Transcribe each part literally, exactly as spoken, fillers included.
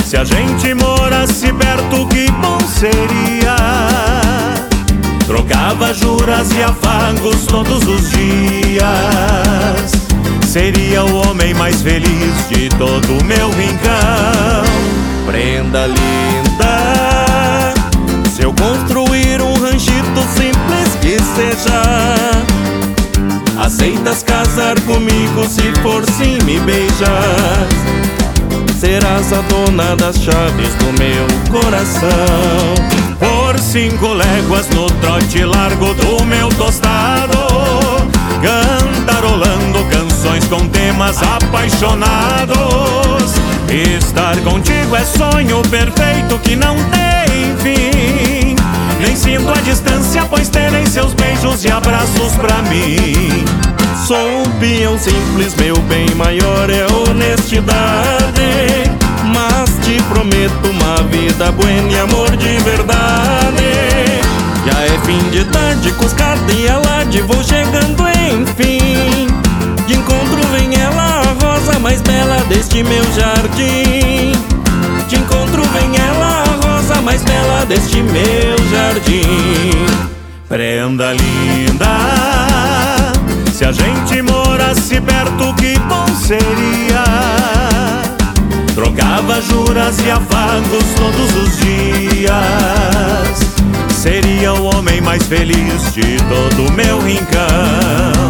Se a gente morasse perto, que bom seria. Trocava juras e afagos todos os dias. Seria o homem mais feliz de todo o meu rincão. Prenda linda, se eu construir um ranchito simples que seja, aceitas casar comigo se for sim me beijas? Serás a dona das chaves do meu coração. Por cinco léguas no trote largo do meu tostado, cantarolando canções com temas apaixonados. Estar contigo é sonho perfeito que não tem fim. Nem sinto a distância, pois terei seus beijos e abraços pra mim. Sou um peão simples, meu bem maior é honestidade. Mas te prometo uma vida buena e amor de verdade. Já é fim de tarde, cuscada e alarde, vou chegando enfim. De encontro vem ela, a rosa mais bela deste meu jardim. De encontro vem ela, a rosa mais bela deste meu jardim. Prenda linda, se a gente morasse perto, que bom seria. Trocava juras e afagos todos os dias. Seria o homem mais feliz de todo o meu rincão.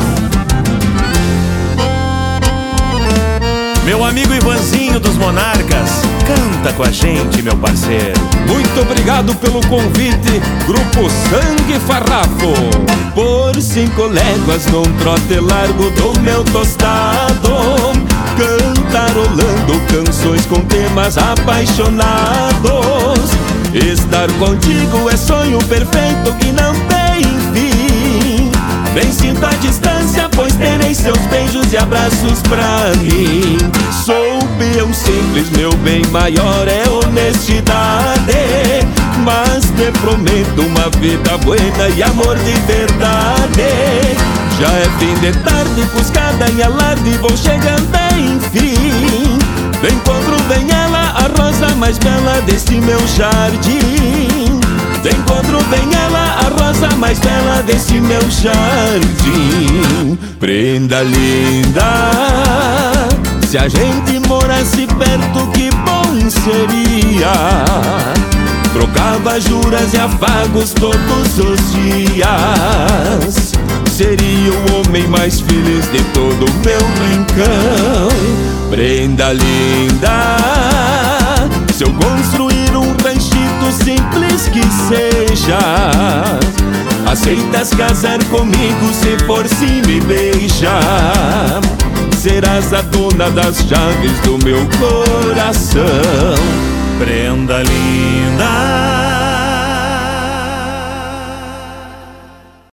Meu amigo Ivanzinho dos Monarcas, canta com a gente, meu parceiro. Muito obrigado pelo convite, Grupo Sangue Farrafo. Por cinco léguas num trote largo do meu tostado, cantarolando canções com temas apaixonados. Estar contigo é sonho perfeito que não tem fim. Bem sinto a distância, pois terei seus beijos e abraços pra mim. Sou peão simples, meu bem maior é honestidade. Mas te prometo uma vida buena e amor de verdade. Já é fim de tarde, buscada em alarde, vou chegando enfim. De encontro vem ela, a rosa mais bela deste meu jardim. De encontro vem ela, a rosa mais bela deste meu jardim. Prenda linda, se a gente morasse perto, que bom seria. Trocava juras e afagos todos os dias. Seria o homem mais feliz de todo o meu rincão. Prenda linda, se eu construir um ranchito simples que seja, aceitas casar comigo se for sim me beijar? Serás a dona das chaves do meu coração. Prenda linda,